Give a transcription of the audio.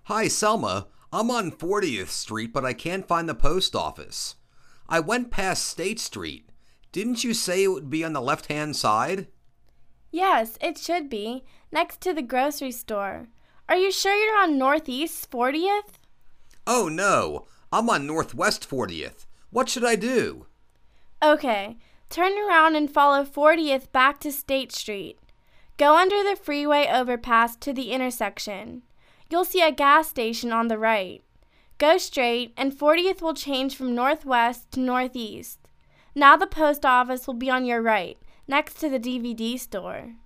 Hi, Selma. I'm on 40th Street, but I can't find the post office. I went past State Street. Didn't you say it would be on the left-hand side? Yes, it should be, next to the grocery store. Are you sure you're on Northeast 40th? Oh, no. I'm on Northwest 40th. What should I do? Okay, turn around and follow 40th back to State Street. Go under the freeway overpass to the intersection. You'll see a gas station on the right. Go straight, and 40th will change from northwest to northeast. Now the post office will be on your right, next to the DVD store.